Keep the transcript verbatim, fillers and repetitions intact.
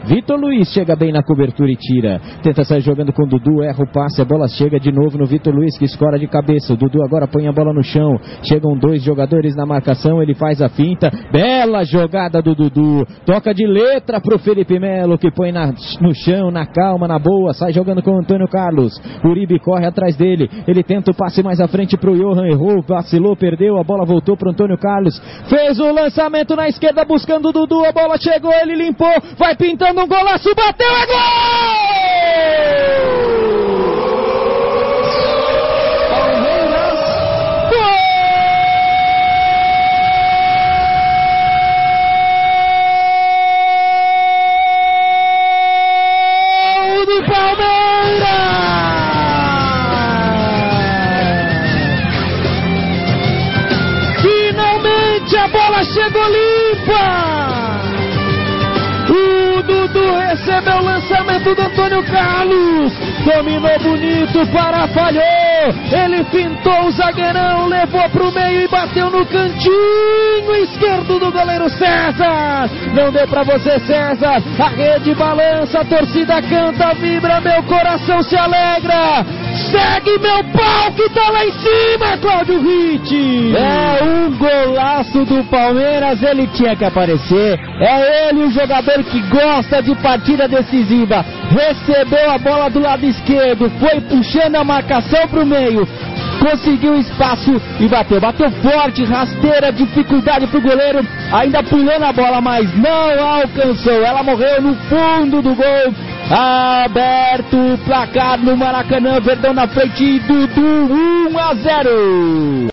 Vitor Luiz chega bem na cobertura e tira. Tenta sair jogando com o Dudu, erra o passe, a bola chega de novo no Vitor Luiz, que escora de cabeça. O Dudu agora põe a bola no chão. Chegam dois jogadores na marcação, ele faz a finta. Bela jogada do Dudu. Toca de letra pro Felipe Melo, que põe na, no chão, na calma, na boa. Sai jogando com o Antônio Carlos. Uribe corre atrás dele. Ele tenta o passe mais à frente pro Johan, errou, vacilou, perdeu. A bola voltou pro Antônio Carlos. Fez o lançamento na esquerda buscando o Dudu. A bola chegou, ele limpou. Vai pintando um golaço, bateu, é gol! Palmeiras, gol do Palmeiras! Finalmente a bola chegou limpa! O Dudu recebeu o lançamento do Antônio Carlos, dominou bonito, para falhou, ele fintou o zagueirão, levou pro meio e bateu no cantinho esquerdo do goleiro César. Não deu pra você, César, a rede balança, a torcida canta, vibra, meu coração se alegra. Segue meu pau que tá lá em cima, Cláudio Ritt. É um golaço do Palmeiras, ele tinha que aparecer. É ele o jogador que gosta de partida decisiva. Recebeu a bola do lado esquerdo, foi puxando a marcação pro meio, conseguiu espaço e bateu. Bateu forte, rasteira, dificuldade pro goleiro, ainda pulando a bola, mas não alcançou. Ela morreu no fundo do gol. Aberto o placar no Maracanã, Verdão na frente, Dudu um a zero.